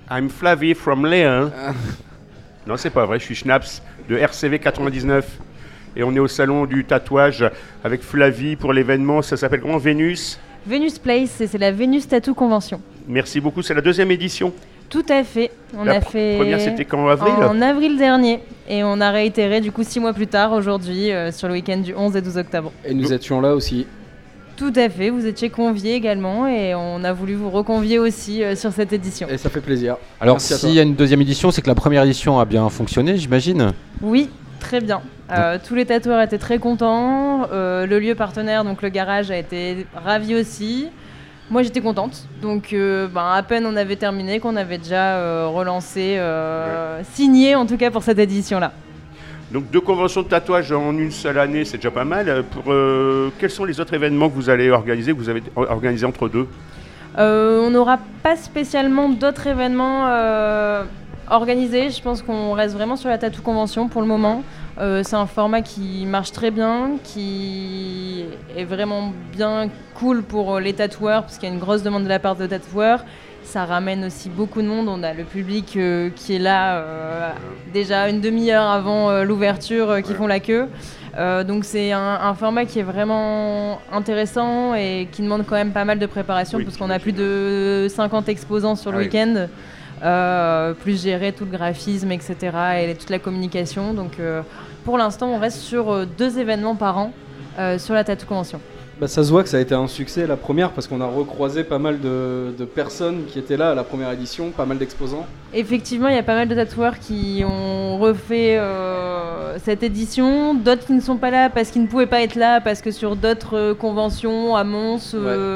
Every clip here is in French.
I'm Flavie from Léon. Non, c'est pas vrai, je suis Schnaps de RCV 99. Et on est au salon du tatouage avec Flavie pour l'événement, ça s'appelle comment, Vénus Place, et c'est la Vénus Tattoo Convention. Merci beaucoup, c'est la 2e édition. Tout à fait. La première, c'était quand, en avril ? En avril dernier. Et on a réitéré du coup 6 mois plus tard, aujourd'hui, sur le week-end du 11 et 12 octobre. Et nous étions là aussi. Tout à fait, vous étiez conviés également et on a voulu vous reconvier aussi sur cette édition. Et ça fait plaisir. Alors s'il y a une 2e édition, c'est que la première édition a bien fonctionné, j'imagine ? Oui, très bien. Tous les tatoueurs étaient très contents. Le lieu partenaire, donc le garage, a été ravi aussi. Moi j'étais contente. Donc à peine on avait terminé qu'on avait déjà relancé, signé en tout cas pour cette édition-là. Donc 2 conventions de tatouage en une seule année, c'est déjà pas mal. Quels sont les autres événements que vous allez organiser, que vous avez organisés entre deux ? On n'aura pas spécialement d'autres événements organisés. Je pense qu'on reste vraiment sur la tattoo convention pour le moment. C'est un format qui marche très bien, qui est vraiment bien cool pour les tatoueurs, parce qu'il y a une grosse demande de la part de tatoueurs. Ça ramène aussi beaucoup de monde. On a le public qui est là déjà une demi-heure avant l'ouverture, qui font la queue. Donc c'est un format qui est vraiment intéressant et qui demande quand même pas mal de préparation, parce qu'on a plus de 50 exposants sur le week-end, plus gérer tout le graphisme, etc. et toute la communication. Donc pour l'instant, on reste sur 2 événements par an sur la Tattoo Convention. Ça se voit que ça a été un succès la première, parce qu'on a recroisé pas mal de personnes qui étaient là à la première édition, pas mal d'exposants. Effectivement, il y a pas mal de tatoueurs qui ont refait cette édition, d'autres qui ne sont pas là parce qu'ils ne pouvaient pas être là, parce que sur d'autres conventions à Mons,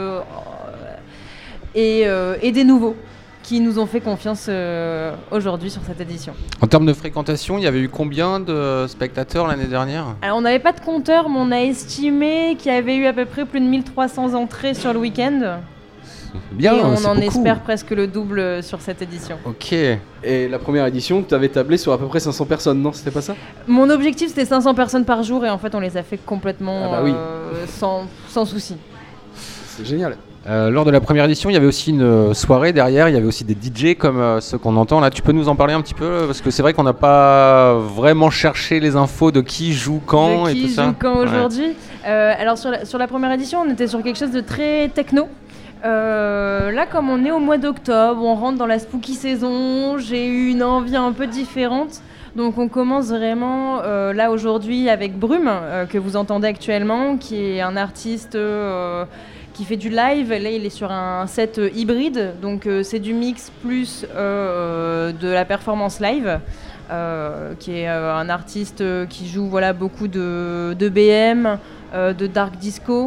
et des nouveaux qui nous ont fait confiance aujourd'hui sur cette édition. En termes de fréquentation, il y avait eu combien de spectateurs l'année dernière ? Alors on n'avait pas de compteur, mais on a estimé qu'il y avait eu à peu près plus de 1300 entrées sur le week-end. Bien, et on c'est en beaucoup. espère presque le double sur cette édition. Ok. Et la première édition, tu avais tablé sur à peu près 500 personnes, non ? C'était pas ça ? Mon objectif c'était 500 personnes par jour, et en fait on les a fait complètement sans souci. C'est génial. Lors de la première édition, il y avait aussi une soirée derrière, il y avait aussi des DJ comme ceux qu'on entend là. Tu peux nous en parler un petit peu ? Parce que c'est vrai qu'on n'a pas vraiment cherché les infos de qui joue quand et tout ça. Qui joue quand aujourd'hui. Alors sur la première édition, on était sur quelque chose de très techno. Là, comme on est au mois d'octobre, on rentre dans la spooky saison, j'ai eu une envie un peu différente. Donc on commence vraiment là aujourd'hui avec Brume, que vous entendez actuellement, qui est un artiste qui fait du live. Là il est sur un set hybride, donc c'est du mix plus de la performance live, qui est un artiste qui joue beaucoup de BM, de dark disco,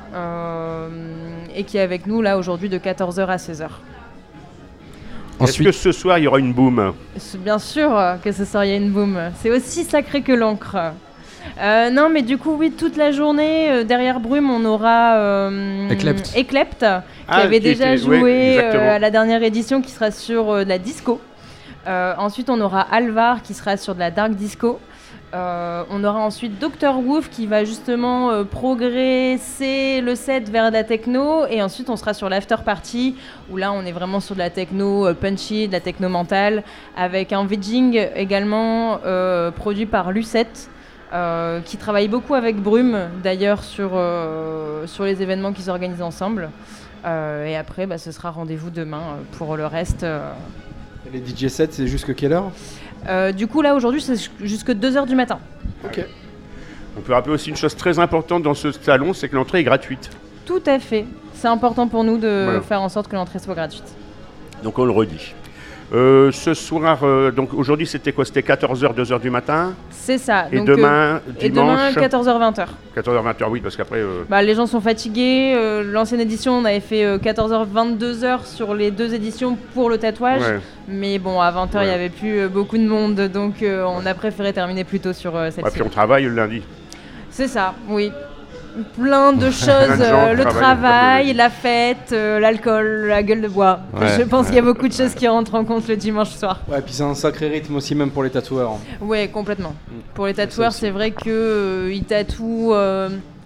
et qui est avec nous là aujourd'hui de 14h à 16h. Ensuite... Est-ce que ce soir il y aura une boom ? Bien sûr que ce soir il y a une boom, c'est aussi sacré que l'encre. Non, mais du coup, oui, toute la journée, derrière Brume, on aura Eclept, qui avait déjà joué à la dernière édition, qui sera sur de la disco. Ensuite, on aura Alvar, qui sera sur de la dark disco. On aura ensuite Dr. Wolf, qui va justement progresser le set vers de la techno. Et ensuite, on sera sur l'after party, où là, on est vraiment sur de la techno punchy, de la techno mentale, avec un veging également produit par Lucette. Qui travaille beaucoup avec Brume d'ailleurs sur les événements qu'ils organisent ensemble, et après ce sera rendez-vous demain pour le reste. Et les DJ sets, c'est jusque quelle heure ? Du coup là aujourd'hui c'est jusque 2h du matin. Ok. On peut rappeler aussi une chose très importante dans ce salon, c'est que l'entrée est gratuite. Tout à fait, c'est important pour nous de faire en sorte que l'entrée soit gratuite. Donc on le redit. Ce soir, donc aujourd'hui c'était quoi ? C'était 14h, 2h du matin ? C'est ça. Et donc, demain, dimanche, 14h, 20h. 14h, 20h, oui, parce qu'après... les gens sont fatigués. L'ancienne édition, on avait fait 14h, 22h sur les 2 éditions pour le tatouage. Ouais. Mais bon, à 20h, il n'y avait plus beaucoup de monde, donc on a préféré terminer plus tôt sur celle-ci. Ouais, puis on travaille le lundi. C'est ça, oui. Plein de choses, le travail, la fête, l'alcool, la gueule de bois. Ouais. Je pense qu'il y a beaucoup de choses qui rentrent en compte le dimanche soir. Ouais, et puis c'est un sacré rythme aussi même pour les tatoueurs. Ouais, complètement. Pour les tatoueurs, c'est vrai qu'ils tatouent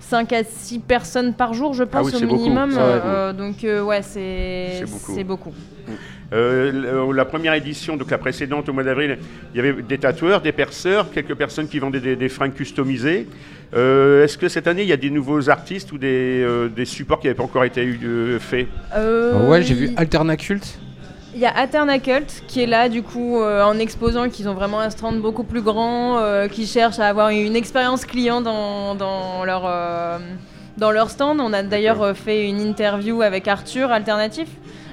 5 à 6 personnes par jour, je pense, au minimum. Donc, c'est beaucoup. La première édition, donc la précédente au mois d'avril, il y avait des tatoueurs, des perceurs, quelques personnes qui vendaient des fringues customisées. Est-ce que cette année, il y a des nouveaux artistes ou des supports qui n'avaient pas encore été faits? Ouais, j'ai vu Alternacult. Il y a Alternacult qui est là, du coup, en exposant, qu'ils ont vraiment un stand beaucoup plus grand, qui cherchent à avoir une expérience client dans leur stand. On a d'ailleurs fait une interview avec Arthur, Alternatif,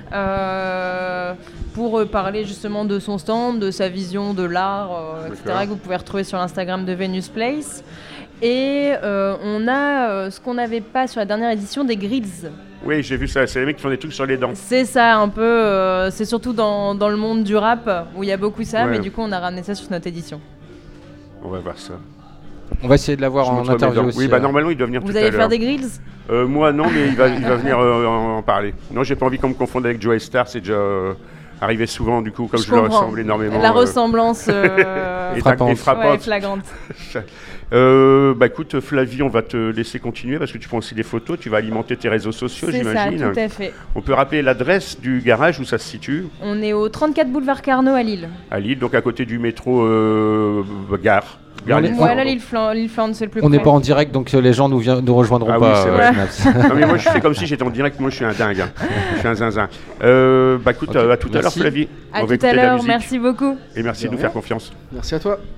pour parler justement de son stand, de sa vision de l'art, etc., que vous pouvez retrouver sur l'Instagram de Venus Place. Et on a ce qu'on n'avait pas sur la dernière édition, des grills. Oui, j'ai vu ça, c'est les mecs qui font des trucs sur les dents. C'est ça, un peu, c'est surtout dans le monde du rap, où il y a beaucoup ça, mais du coup on a ramené ça sur notre édition. On va voir ça. On va essayer de l'avoir en interview aussi. Oui, normalement il doit venir tout à l'heure. Vous allez faire des grills? Moi non, mais il va venir en parler. Non, j'ai pas envie qu'on me confonde avec Joey Star, c'est déjà arrivé souvent, du coup, comme je le ressemble énormément. La ressemblance flagrante. Écoute, Flavie, on va te laisser continuer parce que tu prends aussi des photos, tu vas alimenter tes réseaux sociaux, j'imagine. C'est ça, tout à fait. On peut rappeler l'adresse du garage où ça se situe? On est au 34 boulevard Carnot à Lille. À Lille, donc à côté du métro Gare. Voilà, Lille Flandre, c'est le plus près. On n'est pas en direct, donc les gens nous rejoindront pas. Oui, c'est vrai. Non, mais moi, je fais comme si j'étais en direct. Moi, je suis un dingue. Je suis un zinzin. Écoute, à tout à l'heure, Flavie. À tout à l'heure, merci beaucoup. Et merci de nous faire confiance. Merci à toi.